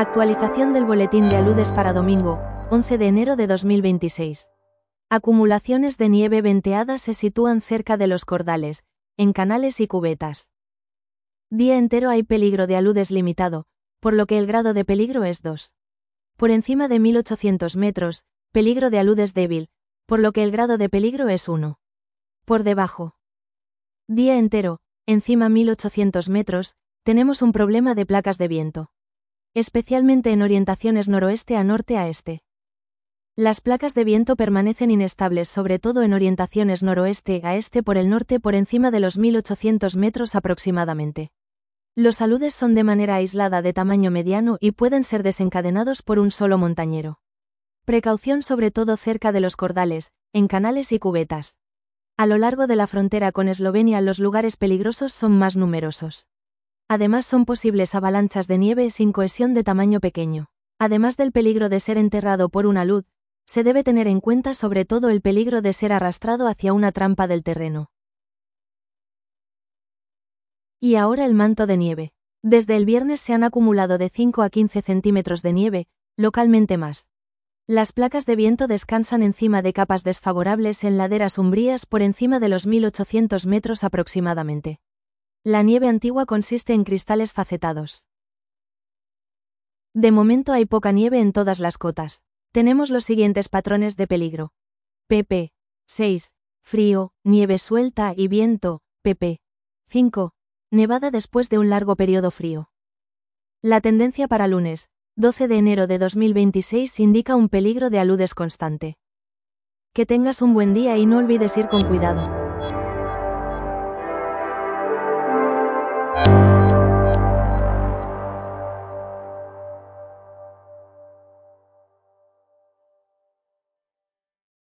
Actualización del boletín de aludes para domingo, 11 de enero de 2026. Acumulaciones de nieve venteada se sitúan cerca de los cordales, en canales y cubetas. Día entero hay peligro de aludes limitado, por lo que el grado de peligro es 2. Por encima de 1800 metros, peligro de aludes débil, por lo que el grado de peligro es 1. Por debajo. Día entero, encima 1800 metros, tenemos un problema de placas de viento. Especialmente en orientaciones noroeste a norte a este. Las placas de viento permanecen inestables sobre todo en orientaciones noroeste a este por el norte por encima de los 1800 metros aproximadamente. Los aludes son de manera aislada de tamaño mediano y pueden ser desencadenados por un solo montañero. Precaución sobre todo cerca de los cordales, en canales y cubetas. A lo largo de la frontera con Eslovenia los lugares peligrosos son más numerosos. Además son posibles avalanchas de nieve sin cohesión de tamaño pequeño. Además del peligro de ser enterrado por un alud, se debe tener en cuenta sobre todo el peligro de ser arrastrado hacia una trampa del terreno. Y ahora el manto de nieve. Desde el viernes se han acumulado de 5 a 15 centímetros de nieve, localmente más. Las placas de viento descansan encima de capas desfavorables en laderas umbrías por encima de los 1800 metros aproximadamente. La nieve antigua consiste en cristales facetados. De momento hay poca nieve en todas las cotas. Tenemos los siguientes patrones de peligro. pp. 6. Frío, nieve suelta y viento. pp. 5. Nevada después de un largo periodo frío. La tendencia para lunes, 12 de enero de 2026 indica un peligro de aludes constante. Que tengas un buen día y no olvides ir con cuidado.